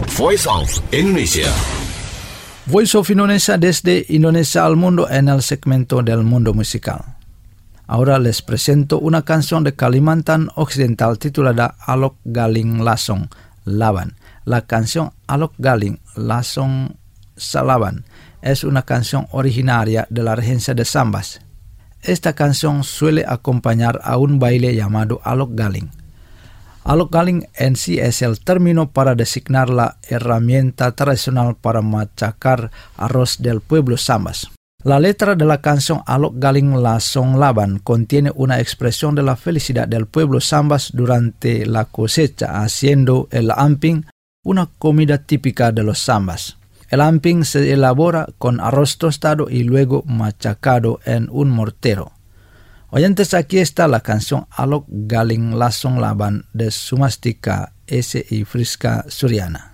Voice of Indonesia. Voice of Indonesia desde Indonesia al mundo en el segmento del mundo musical. Ahora les presento una canción de Kalimantan Occidental titulada Alok Galing Lasong Laban. La canción Alok Galing Lasong Salaban es una canción originaria de la regencia de Sambas. Esta canción suele acompañar a un baile llamado Alok Galing. Alok Galing en sí es el término para designar la herramienta tradicional para machacar arroz del pueblo Sambas. La letra de la canción Alok Galing Lasong Laban contiene una expresión de la felicidad del pueblo Sambas durante la cosecha, haciendo el amping una comida típica de los Sambas. El amping se elabora con arroz tostado y luego machacado en un mortero. Oyentes, aquí está la canción Alok Galing Lasong Laban de Sumastika S.I. Friska Suryana.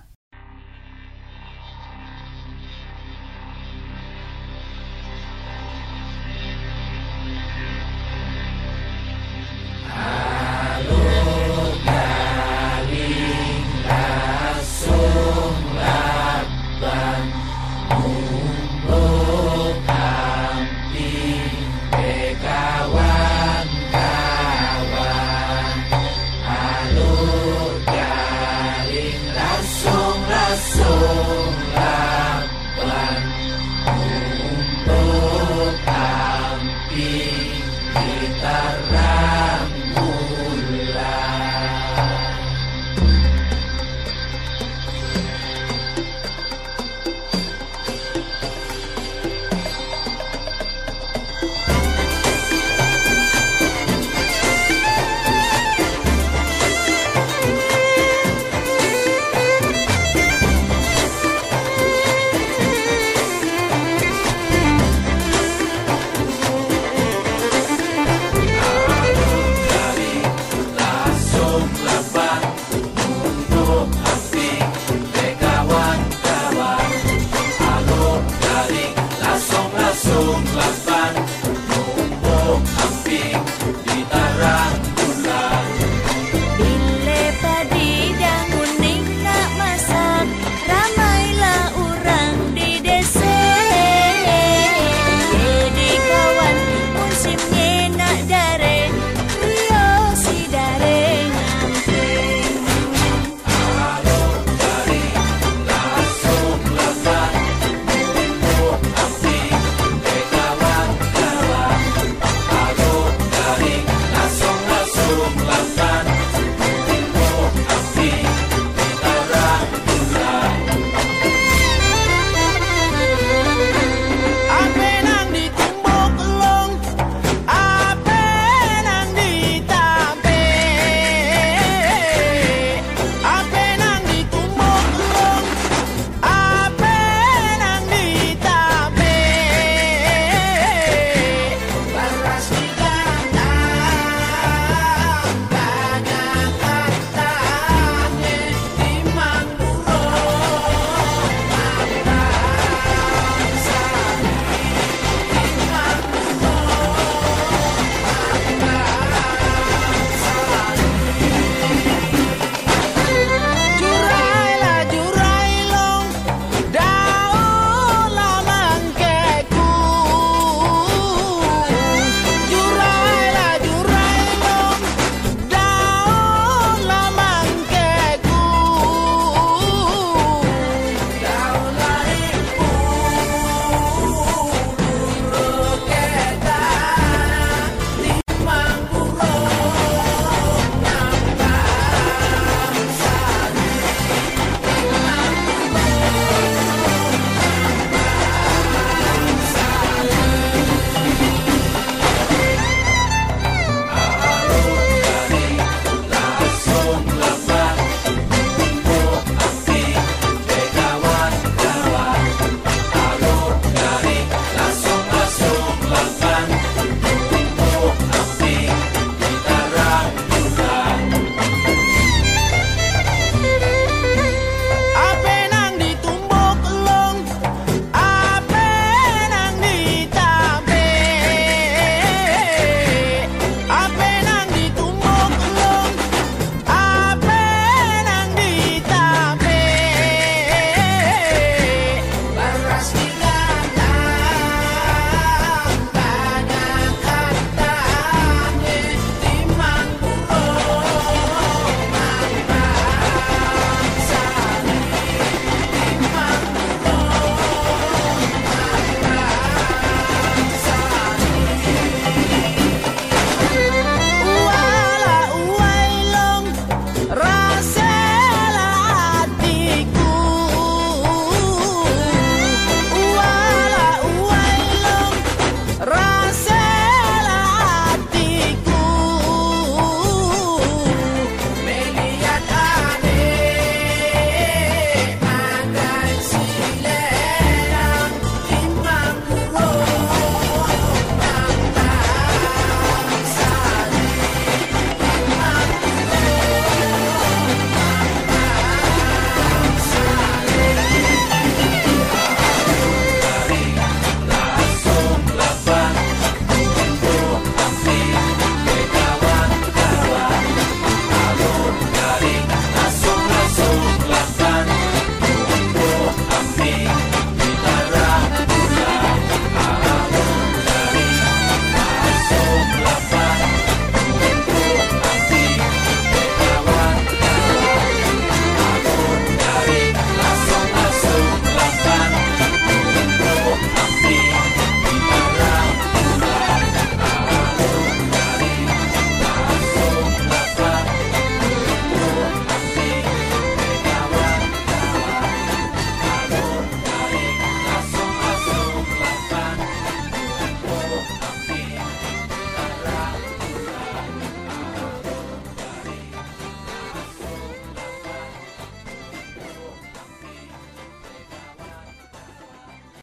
Soul.